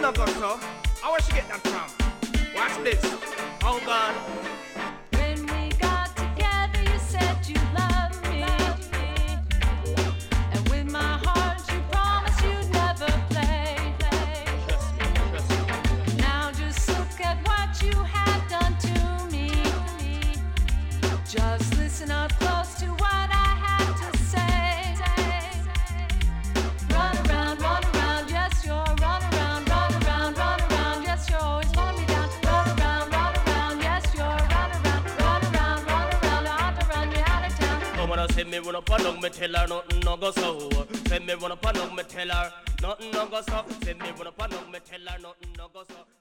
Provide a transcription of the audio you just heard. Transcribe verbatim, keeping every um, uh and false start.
no go so. How where she get that from? Watch this. Oh God. When we got together, you said you loved me. And with my heart, you promised you'd never play. Trust me, trust me. Now just look at what you have done to me. Just listen up close to what I have to say. Run around, run around, yes, you're run around, run around, run around, yes, you're always pulling me down. Run around, run around, yes, you're run around, run around, run around, I ought to run you out of town. Come on, say me run up along, me tell her nothing no go so. Say me run up along, me tell her nothing no go so. Say me run up along, me tell her nothing no go so.